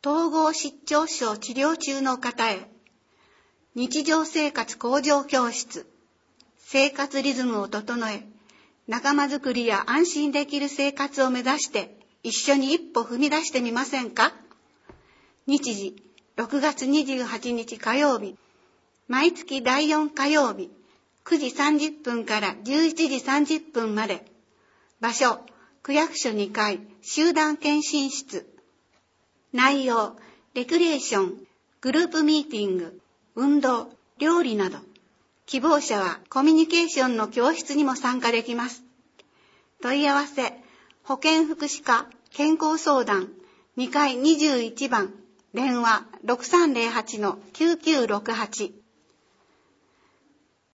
統合失調症治療中の方へ、日常生活向上教室、生活リズムを整え、仲間づくりや安心できる生活を目指して一緒に一歩踏み出してみませんか？日時、6月28日火曜日、毎月第4火曜日、9時30分から11時30分まで。場所、区役所2階、集団検診室。内容、レクリエーション、グループミーティング、運動、料理など。希望者はコミュニケーションの教室にも参加できます。問い合わせ、保健福祉課健康相談2階21番、電話 6308-9968